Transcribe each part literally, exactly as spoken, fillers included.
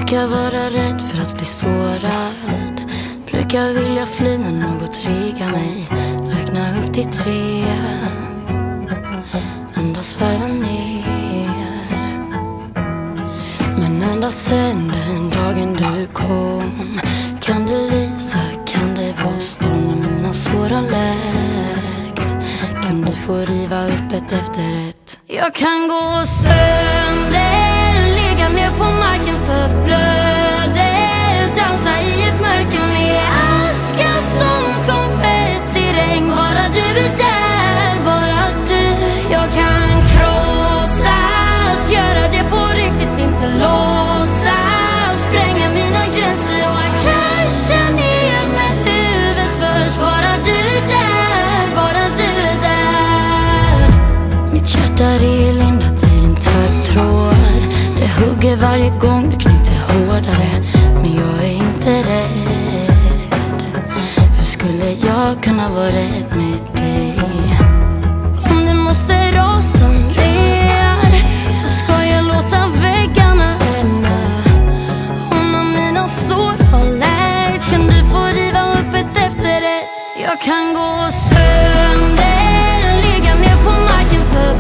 Brukar vara rädd för att bli sårad. Brukar vilja flyga något, trigga mig. Räkna upp till tre. Andas varva ner. Men ända sen den dagen du kom, kan det lysa, kan det vara storm när mina sår har läkt. Kan du få riva upp ett efter ett. Jag kan gå sönder, ligga ner på marken för blöder. Dansa i ett mörker med aska som konfettiregn. Bara du är där, bara du. Jag kan krossas, göra det på riktigt, inte låtsas. Spränga mina gränser och krascha ner med huvudet först. Bara du är där, bara du är där. Mitt hjärta är lindat i din taggtråd. Det hugger varje gång du knyter hårdare. Men jag är inte rädd. Hur skulle jag kunna vara rädd med dig? Om det måste rasa ner, så ska jag låta väggarna rämna. Och när mina sår har läkt, kan du få riva upp ett efter ett. Jag kan gå sönder, ligga ner på marken för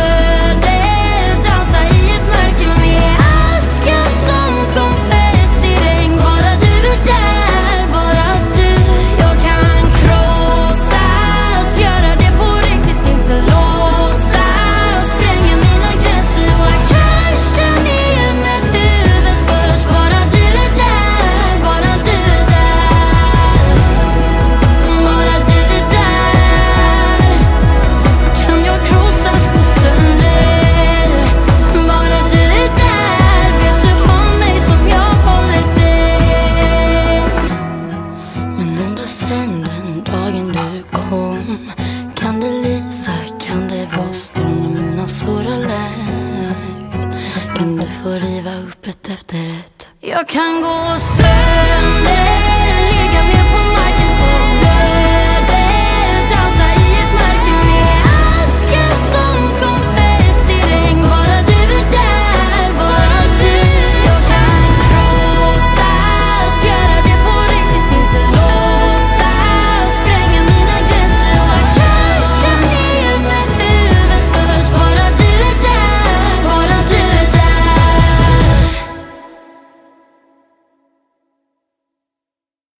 blöder. Dansa i ett mörker med aska som konfettiregn. Bara du är där, bara du. Jag kan krossas, göra det på riktigt, inte låtsas. Spränga mina gränser och krascha ner med huvudet först. Bara du är där, bara du är där. Bara du är där. Kan jag krossas, gå sönder. Bara du är där. Vet du om mig som jag håller dig. Men ända sen den dagen du kom, kan det lysa, kan det vara storm när mina sår har läkt. Kan du få riva upp ett efter ett. Jag kan gå sönder, ligga ner